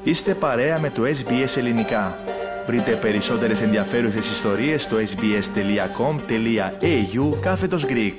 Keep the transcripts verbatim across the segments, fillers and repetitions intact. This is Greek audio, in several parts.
Είστε παρέα με το ες μπι ες Ελληνικά. Βρείτε περισσότερες ενδιαφέρουσες ιστορίες στο sbs.com.au κάθετος Greek.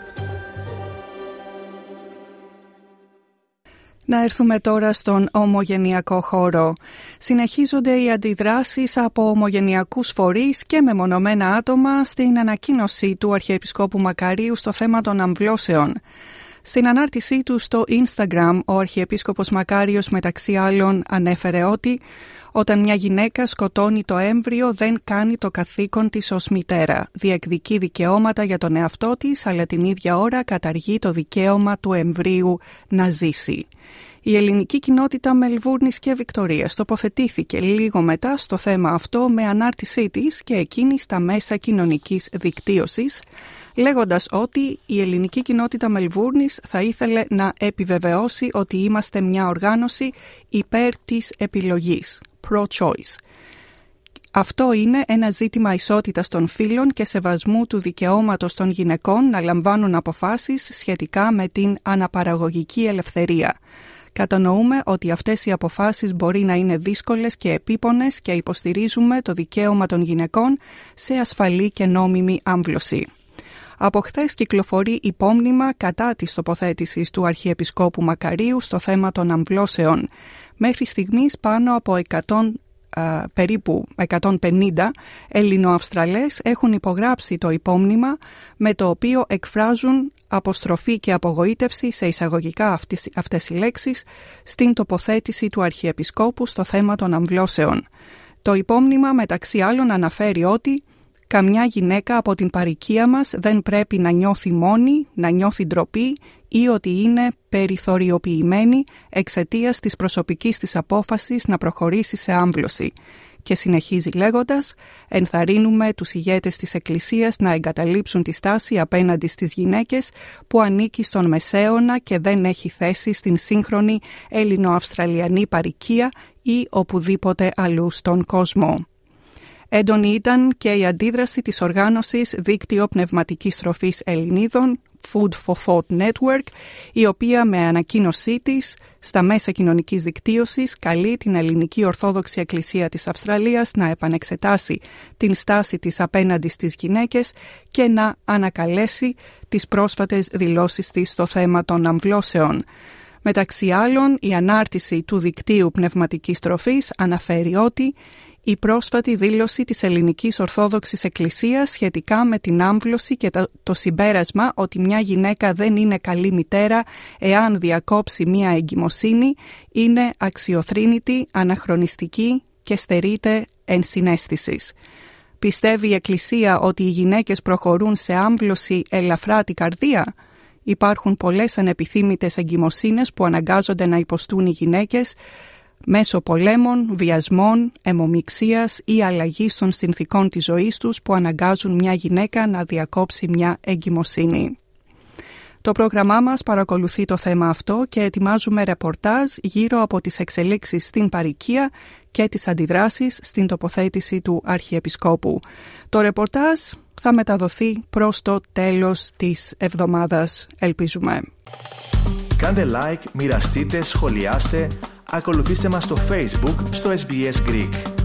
Να έρθουμε τώρα στον ομογενειακό χώρο. Συνεχίζονται οι αντιδράσεις από ομογενειακούς φορείς και μεμονωμένα άτομα στην ανακοίνωση του Αρχιεπισκόπου Μακαρίου στο θέμα των αμβλώσεων. Στην ανάρτησή του στο Instagram, ο Αρχιεπίσκοπος Μακάριος μεταξύ άλλων ανέφερε ότι όταν μια γυναίκα σκοτώνει το έμβριο δεν κάνει το καθήκον της ως μητέρα. Διεκδικεί δικαιώματα για τον εαυτό της, αλλά την ίδια ώρα καταργεί το δικαίωμα του εμβρίου να ζήσει. Η ελληνική κοινότητα Μελβούρνης και Βικτορίας τοποθετήθηκε λίγο μετά στο θέμα αυτό με ανάρτησή της και εκείνη στα μέσα κοινωνικής δικτύωσης, λέγοντας ότι η ελληνική κοινότητα Μελβούρνης θα ήθελε να επιβεβαιώσει ότι είμαστε μια οργάνωση υπέρ της επιλογής, pro-choice. Αυτό είναι ένα ζήτημα ισότητας των φύλων και σεβασμού του δικαιώματος των γυναικών να λαμβάνουν αποφάσεις σχετικά με την αναπαραγωγική ελευθερία. Κατανοούμε ότι αυτές οι αποφάσεις μπορεί να είναι δύσκολες και επίπονες και υποστηρίζουμε το δικαίωμα των γυναικών σε ασφαλή και νόμιμη άμβλωση. Από χθες κυκλοφορεί υπόμνημα κατά της τοποθέτησης του Αρχιεπισκόπου Μακαρίου στο θέμα των αμβλώσεων. Μέχρι στιγμής πάνω από εκατό, α, περίπου εκατόν πενήντα Ελληνοαυστραλές έχουν υπογράψει το υπόμνημα με το οποίο εκφράζουν αποστροφή και απογοήτευση σε εισαγωγικά αυτές, αυτές οι λέξεις στην τοποθέτηση του Αρχιεπισκόπου στο θέμα των αμβλώσεων. Το υπόμνημα μεταξύ άλλων αναφέρει ότι καμιά γυναίκα από την παροικία μας δεν πρέπει να νιώθει μόνη, να νιώθει ντροπή ή ότι είναι περιθωριοποιημένη εξαιτίας της προσωπικής της απόφασης να προχωρήσει σε άμβλωση. Και συνεχίζει λέγοντας, ενθαρρύνουμε τους ηγέτες της Εκκλησίας να εγκαταλείψουν τη στάση απέναντι στις γυναίκες που ανήκει στον Μεσαίωνα και δεν έχει θέση στην σύγχρονη ελληνοαυστραλιανή παροικία ή οπουδήποτε αλλού στον κόσμο. Έντονη ήταν και η αντίδραση της οργάνωσης Δίκτυο Πνευματικής Τροφής Ελληνίδων, Food for Thought Network, η οποία με ανακοίνωσή της στα μέσα κοινωνικής δικτύωσης καλεί την Ελληνική Ορθόδοξη Εκκλησία της Αυστραλίας να επανεξετάσει την στάση της απέναντι στις γυναίκες και να ανακαλέσει τις πρόσφατες δηλώσεις της στο θέμα των αμβλώσεων. Μεταξύ άλλων, η ανάρτηση του Δικτύου Πνευματικής Τροφής αναφέρει ότι η πρόσφατη δήλωση της Ελληνικής Ορθόδοξης Εκκλησίας σχετικά με την άμβλωση και το, το συμπέρασμα ότι μια γυναίκα δεν είναι καλή μητέρα εάν διακόψει μια εγκυμοσύνη είναι αξιοθρήνητη, αναχρονιστική και στερείται ενσυναίσθησης. Πιστεύει η Εκκλησία ότι οι γυναίκες προχωρούν σε άμβλωση ελαφρά την καρδία? Υπάρχουν πολλές ανεπιθύμητες εγκυμοσύνες που αναγκάζονται να υποστούν οι γυναίκες μέσω πολέμων, βιασμών, αιμομιξίας ή αλλαγής των συνθηκών της ζωής τους που αναγκάζουν μια γυναίκα να διακόψει μια εγκυμοσύνη. Το πρόγραμμά μας παρακολουθεί το θέμα αυτό και ετοιμάζουμε ρεπορτάζ γύρω από τις εξελίξεις στην παροικία και τις αντιδράσεις στην τοποθέτηση του Αρχιεπισκόπου. Το ρεπορτάζ θα μεταδοθεί προς το τέλος της εβδομάδας, ελπίζουμε. Κάντε like, μοιραστείτε, σχολιάστε, ακολουθήστε μας στο Facebook στο ες μπι ες Greek.